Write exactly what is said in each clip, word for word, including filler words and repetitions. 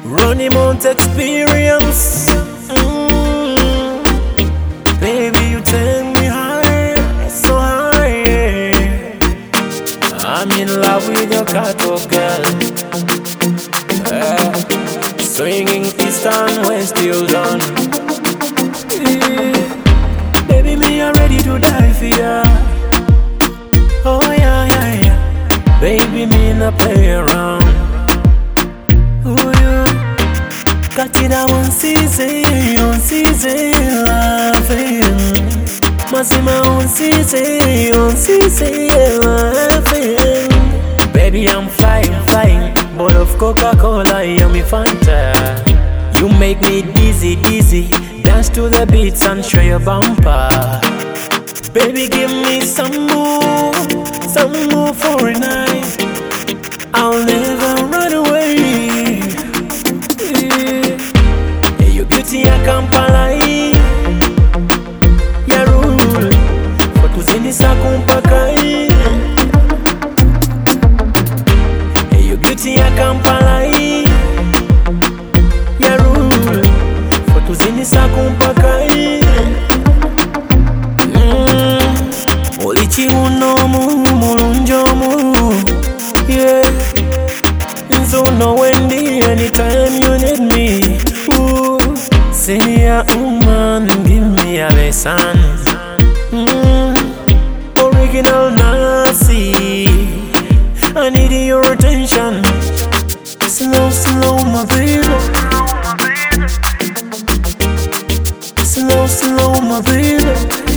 Runny Mount experience. Mm. Baby, you take me high, so high. Yeah. I'm in love with your catwalk, girl. Yeah. Swinging east and west till dawn. Yeah. Baby, me I'm ready to die for ya. Oh yeah, yeah, yeah. Baby, me not play around. Oh yeah. Got it a one season, one season laughing. Massima one season, one season laughing. Baby, I'm flying, flying. But of Coca-Cola, yummy Fanta. You make me dizzy, dizzy. Dance to the beats and show your bumper. Baby, give me some more, some more for a night. I'll never run away. Yeah. Hey, your beauty a Kampala. Ya rule for tuzini sa kumpaka. Hey, your beauty a Kampala. Ya rule for tuzini sa kumpaka. Olichi unomu mulunjomu. Yeah. So know Wendy anytime you need me. Ooh. Senior woman, give me a lesson. Mm. Original Nasi, I need your attention. Slow, slow, my baby. Slow, slow, my baby.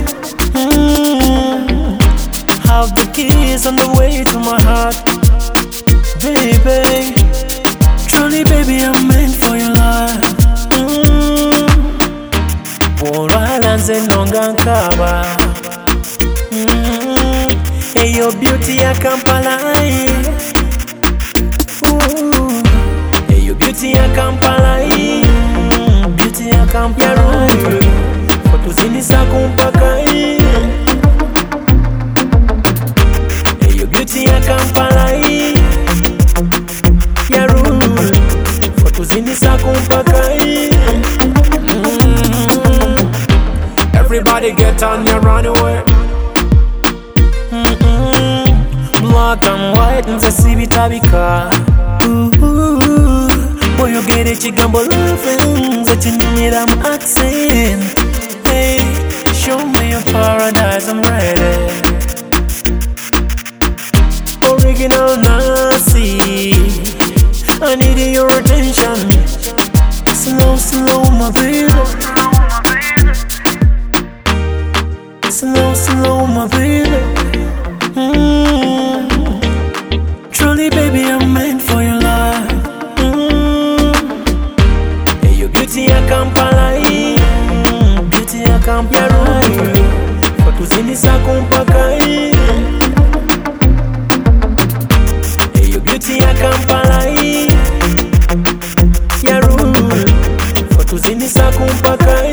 Mm. Have the keys on the way to my heart. Baby, truly baby, I'm meant for your life. Mm. Por islands and Nongankaba. Mm. Hey, your beauty a Kampala. Ooh. Hey, your beauty a Kampala. Mm. Beauty a Kampala. For tuzini sa kumpaka. Hey, your beauty a Kampala. Ya rule for tuzini sa kumpaka. Mm-hmm. Everybody get on your runaway. Mm-hmm. Black and white nze sibitabika. Ooh, boy you get it chigambo loving nze chinyira mu accent. Hey, show me your paradise, I'm ready. Original Nasi, I need your attention. Slow, slow, my baby. Slow, slow, my baby. Mm. Truly, baby, I'm meant for your life. Mm. Hey, your beauty a Kampala. Mm. Beauty a Kampala. For tuzini sa kumpaka. Hey, your beauty a Kampala. Ya rule for tuzini sa kumpaka.